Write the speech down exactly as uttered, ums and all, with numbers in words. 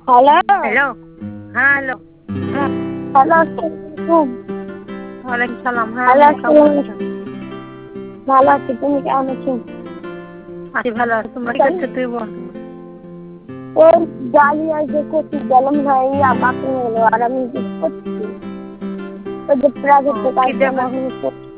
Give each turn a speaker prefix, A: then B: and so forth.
A: Hello.
B: Hello, হ্যাঁ hello.
A: হ্যাঁ, hello আসসালামু
B: ওয়ালাইকুম সালাম। হ্যাঁ
A: হ্যালো
B: হ্যাঁ, কেমন
A: আসসালামু
B: আছো?
A: ভালো আছি, তুমি কেমন আছো?
B: আছি ভালো আছি। তোমরা কি করছো তুই বল?
A: ওই গালি আসবে করছি গেলাম ভাই বাকি হলো আর আমি করছি ওই যে
B: ও
A: প্রাইভেটে কাজ
B: কি দেখো?
A: এখন